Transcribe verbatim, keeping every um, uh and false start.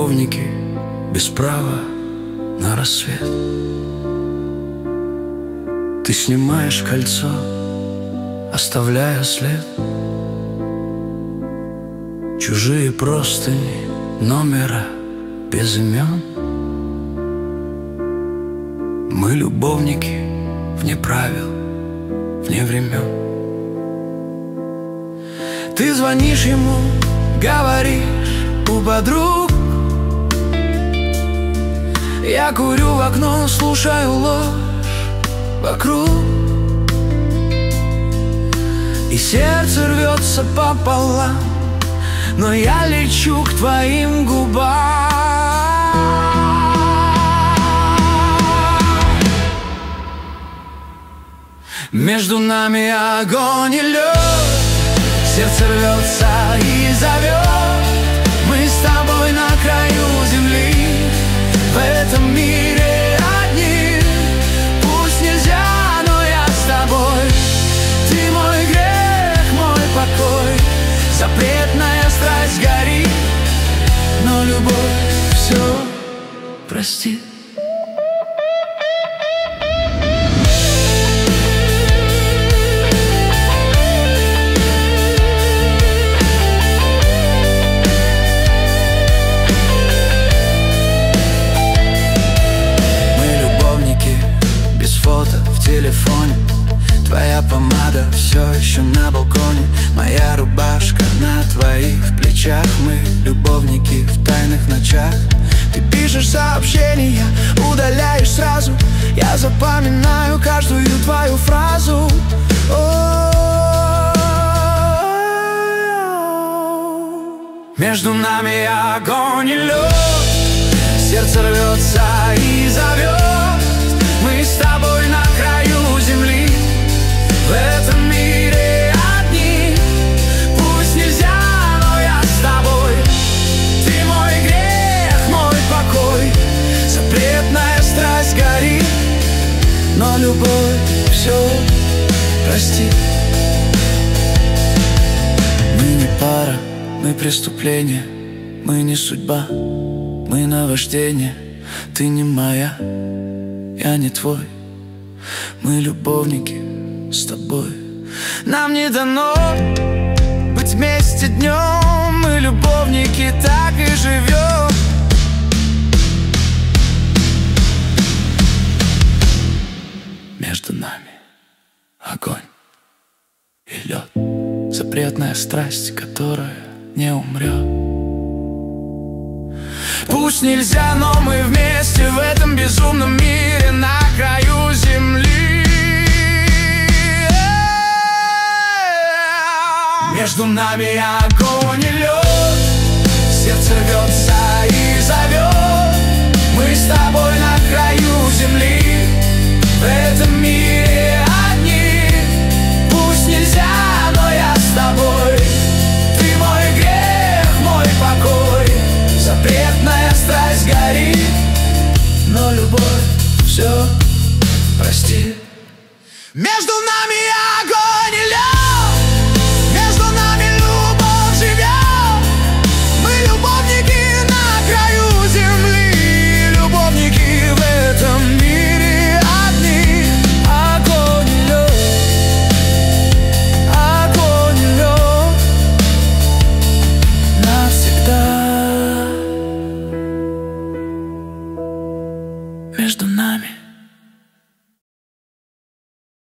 любовники без права на рассвет. Ты снимаешь кольцо, оставляя след. Чужие простыни, номера без имен. Мы любовники вне правил, вне времен. Ты звонишь ему, говоришь у подруг. Я курю в окно, слушаю ложь вокруг. И сердце рвется пополам, но я лечу к твоим губам. Между нами огонь и лед, сердце рвется и зовет. Мы с тобой на краю земли, в этом мире одни. Пусть нельзя, но я с тобой. Ты мой грех, мой покой. Запретная страсть горит, но любовь все простит. В телефоне твоя помада все еще на балконе. Моя рубашка на твоих плечах. Мы любовники в тайных ночах. Ты пишешь сообщения, удаляешь сразу. Я запоминаю каждую твою фразу. Между нами огонь и лед, сердце рвется и зовет. Мы с тобой на краю земли, в этом мире одни. Пусть нельзя, но я с тобой. Ты мой грех, мой покой. Запретная страсть горит, но любовь все простит. Мы не пара, мы преступление. Мы не судьба, мы наваждение. Ты не моя, я не твой. Мы любовники с тобой. Нам не дано быть вместе днем. Мы любовники, так и живем. Между нами огонь и лед, запретная страсть, которая не умрет. Пусть нельзя, но мы вместе в этом безумном мире на краю земли. Между нами огонь и лед, сердце рвется и зовет. Мы с тобой на краю земли, в этом мире